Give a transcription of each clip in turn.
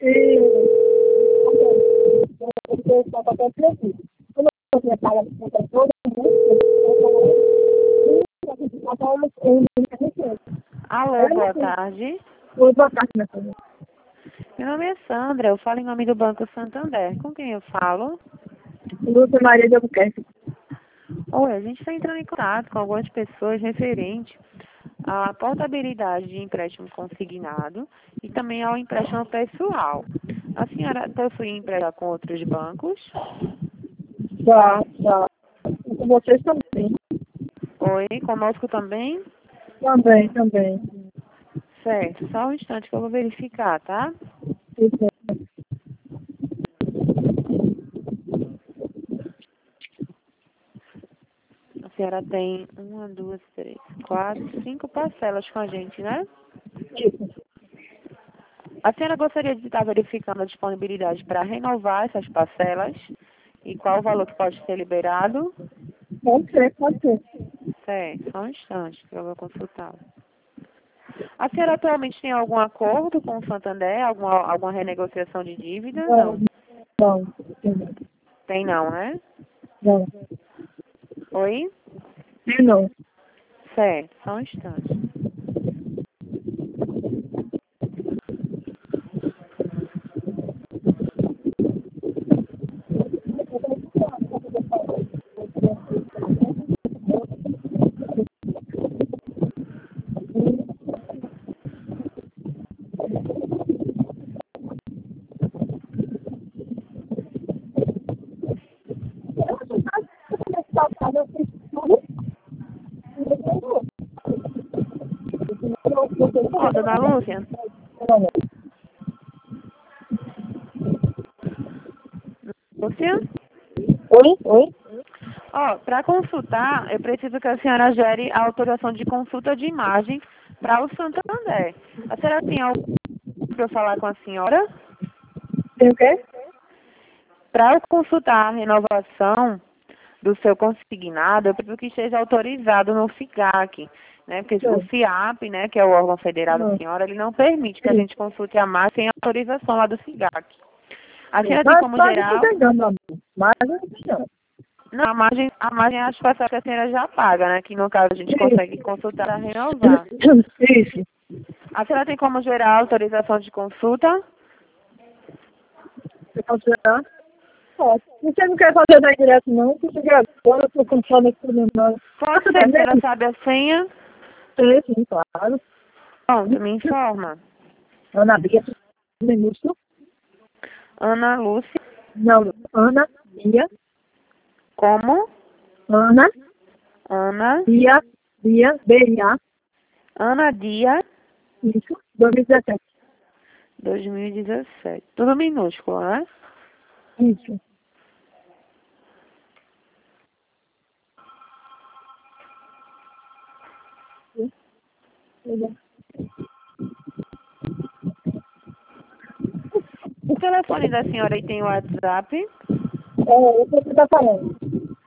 E eu só para ter como eu tinha pago a conta toda, Alô, boa tarde. boa tarde, minha filha. Meu nome é Sandra, eu falo em nome do Banco Santander. Com quem eu falo? Lúcia Maria de Albuquerque. Oi, a gente está entrando em contato com algumas pessoas referente à portabilidade de empréstimo consignado e também ao empréstimo pessoal. A senhora possui empréstimo com outros bancos? Já. E com vocês também. Oi, conosco também? Também. Certo, só um instante que eu vou verificar, tá? Isso. A senhora tem uma, duas, três, quatro, cinco parcelas com a gente, né? A senhora gostaria de estar verificando a disponibilidade para renovar essas parcelas e qual o valor que pode ser liberado? Pode ser. Certo, só um instante que eu vou consultar. A senhora atualmente tem algum acordo com o Santander? Alguma renegociação de dívida? Não. Não. Tem não, né? Não. Oi? Não. Certo, só um instante. Ó, dona Lúcia? Lúcia? Oi? Ó, para consultar, eu preciso que a senhora gere a autorização de consulta de imagem para o Santander. A senhora tem algo para eu falar com a senhora? Tem o quê? Para eu consultar a renovação do seu consignado, eu preciso que esteja autorizado no FIGAC, né? Porque o FIAP, né, que é o órgão federal da senhora, ele não permite que a gente consulte a marca sem autorização lá do FIGAC. A senhora tem como gerar... Mas não. Não, a margem acho que a senhora já paga, né? Que no caso a gente consegue consultar para renovar. Isso. A senhora tem como gerar autorização de consulta? Você pode gerar? Pode. Você não quer fazer daí direto, não? Porque agora eu estou com fome aqui no meu. Pode ser, a senhora sabe a senha? Sim, claro. Pronto, me informa. Ana Bia, minúsculo. Ana Lúcia, Não, Ana Bia. como? Ana Ana, Bia, B-I-A. Ana Dia, Isso, 2017. 2017. Tudo minúsculo, né? Isso. O telefone da senhora aí tem o WhatsApp? O que você está falando?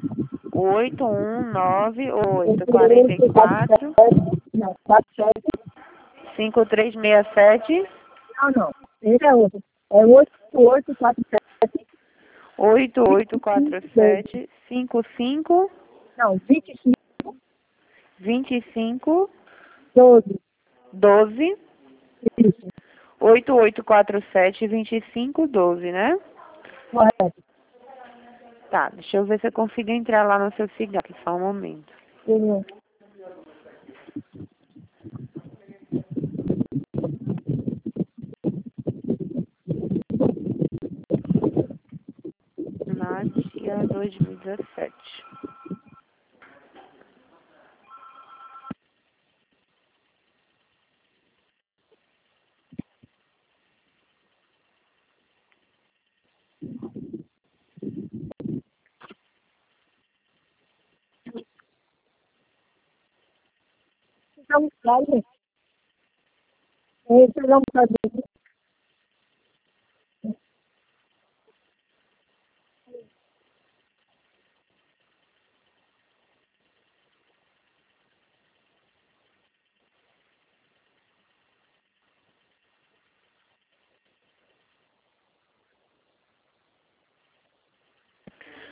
819844 Não, 47. 5367 Não. Esse é outro. É 8847. 8847 55 Não, 25, 25 12. 12 Isso, 8847 2512, né? correto. Tá, deixa eu ver se eu consigo entrar lá no seu cigarro, só um momento. Entendeu? Nádia 2017. Então, sabe? Esse não sabe.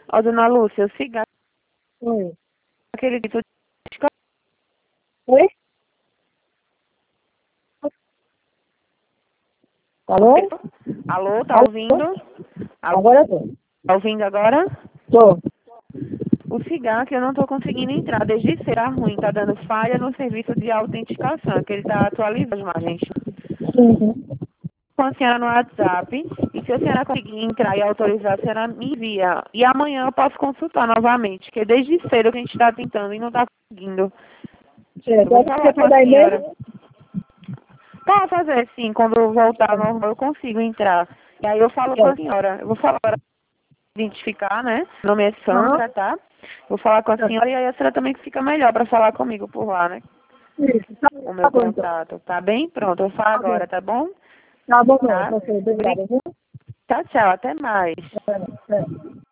Ó, dona Lúcia, o cigarro, Oi. aquele tipo de... Oi? Alô? Alô, tá Alô? ouvindo? Alô, Agora eu tô. tá ouvindo agora? Tô. O cigarro que eu não tô conseguindo entrar desde ser ruim, tá dando falha no serviço de autenticação, que ele tá atualizando a gente. Uhum. Com a senhora no WhatsApp, e se a senhora conseguir entrar e autorizar, a senhora me envia. E amanhã eu posso consultar novamente, porque desde cedo que a gente está tentando e não está conseguindo. Eu Certo. vou Você falar com quer a dar senhora. e-mail? Pode fazer sim, quando eu voltar ao normal eu consigo entrar. E aí eu falo com a Certo. senhora. Eu vou falar para identificar, né? Meu nome é Aham. Sandra, tá? Vou falar com a Certo. senhora e aí a senhora também fica melhor para falar comigo por lá, né? Isso. O meu Tá bom, então. contato, tá bem? Pronto, eu falo Tá bom. agora, tá bom? Tá bom, não. Tá? Ok, obrigada, viu? Tchau, tchau, até mais. É.